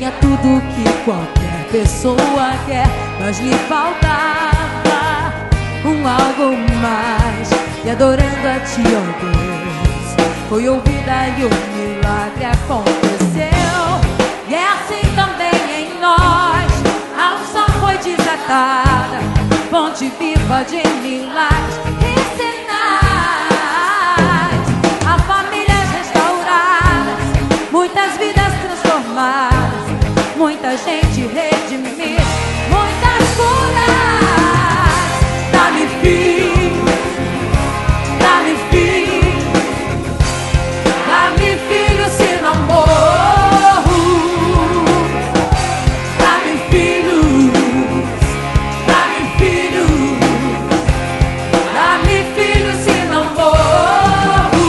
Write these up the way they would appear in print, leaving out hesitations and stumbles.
Tinha tudo que qualquer pessoa quer, mas lhe faltava algo mais. E adorando a Ti, ó Deus, foi ouvida e o milagre aconteceu. E é assim também em nós, a unção foi desatada, fonte viva de milagres e sinais. Há famílias restauradas, muitas vidas transformadas, muita gente redimida, muitas curas. Dá-me filho, dá-me filho, dá-me filho se não morro. Dá-me filhos, dá-me filhos, dá-me filho se não morro.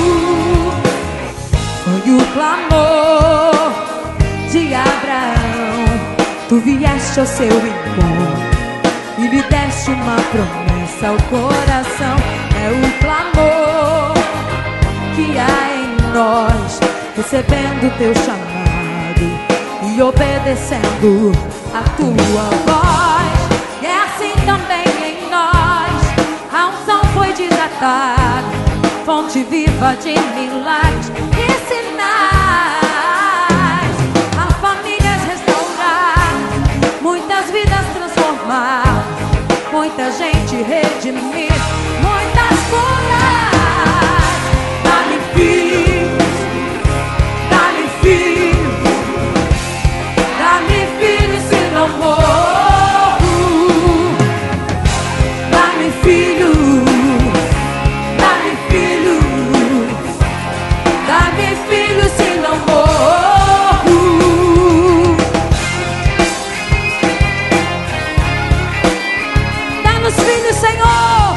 Foi o clamor de Abraão, Tu vieste ao seu encontro e lhe deste uma promessa ao coração. É o clamor que há em nós, recebendo Teu chamado e obedecendo a Tua voz. E é assim também em nós, a unção foi desatada, fonte viva de milagres e sinais. Há famílias restauradas, muitas vidas transformadas, muita gente redimida, muitas curas. Dá-me filhos, dá-me filhos, dá-me filhos se não morro. Dá-me filhos, dá-me filhos, dá-me filhos se não morro. Dá-nos filhos, Senhor.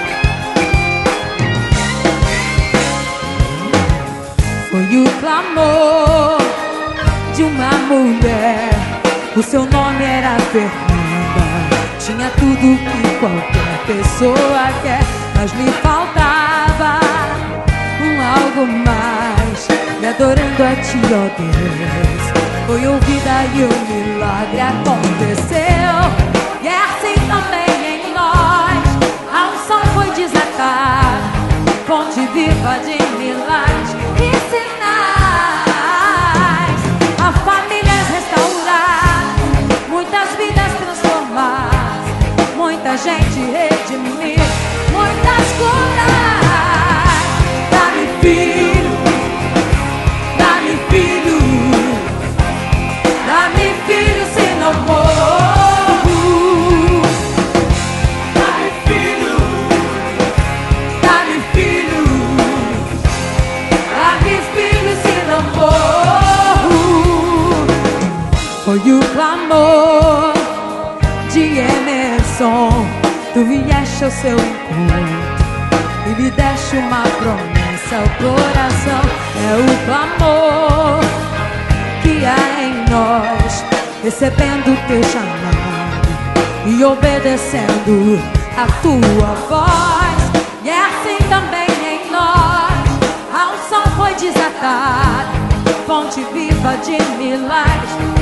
Foi o clamor de uma mulher, o seu nome era Fernanda. Tinha tudo que qualquer pessoa quer, mas lhe faltava algo mais. E adorando a Ti, ó Deus, foi ouvida e o milagre aconteceu. E é assim também em nós, a unção foi desatada, fonte viva de milagres e sinais. Há famílias restauradas, muitas vidas transformadas, muita gente redimida, muitas curas. Dá-me filho, dá-me filho, dá-me filho se não morro. Dá-me filho, dá-me filho, dá-me filho se não morro. Foi o clamor de Emerson, Tu vieste ao seu encontro e lhe deste uma promessa ao coração. É o clamor que há em nós, recebendo Teu chamado e obedecendo a Tua voz. E é assim também em nós, a unção foi desatada, fonte viva de milagres